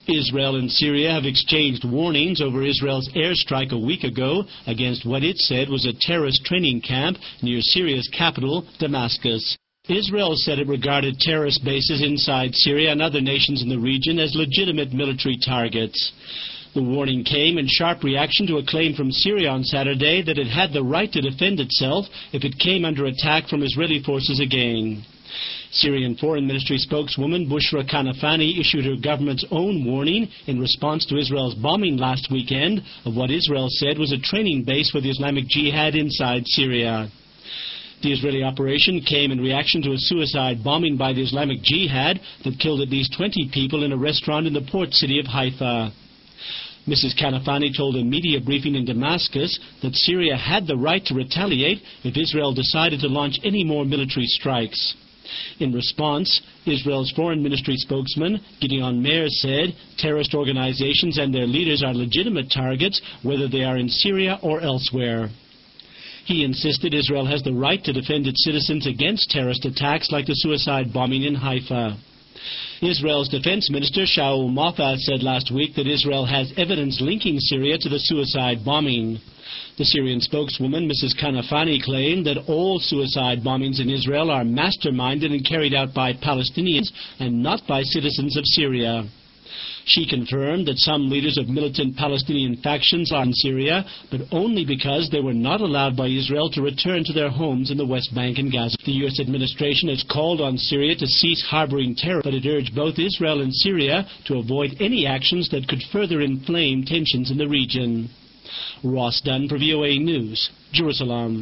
Israel and Syria have exchanged warnings over Israel's airstrike a week ago against what it said was a terrorist training camp near Syria's capital, Damascus. Israel said it regarded terrorist bases inside Syria and other nations in the region as legitimate military targets. The warning came in sharp reaction to a claim from Syria on Saturday that it had the right to defend itself if it came under attack from Israeli forces again. Syrian Foreign Ministry spokeswoman Bushra Kanafani issued her government's own warning in response to Israel's bombing last weekend of what Israel said was a training base for the Islamic Jihad inside Syria. The Israeli operation came in reaction to a suicide bombing by the Islamic Jihad that killed at least 20 people in a restaurant in the port city of Haifa. Mrs. Kanafani told a media briefing in Damascus that Syria had the right to retaliate if Israel decided to launch any more military strikes. In response, Israel's Foreign Ministry spokesman, Gideon Meir, said terrorist organizations and their leaders are legitimate targets, whether they are in Syria or elsewhere. He insisted Israel has the right to defend its citizens against terrorist attacks like the suicide bombing in Haifa. Israel's defense minister Shaul Moffat said last week that Israel has evidence linking Syria to the suicide bombing. The Syrian spokeswoman, Mrs. Kanafani, claimed that all suicide bombings in Israel are masterminded and carried out by Palestinians and not by citizens of Syria. She confirmed that some leaders of militant Palestinian factions are in Syria, but only because they were not allowed by Israel to return to their homes in the West Bank and Gaza. The U.S. administration has called on Syria to cease harboring terror, but it urged both Israel and Syria to avoid any actions that could further inflame tensions in the region. Ross Dunn for VOA News, Jerusalem.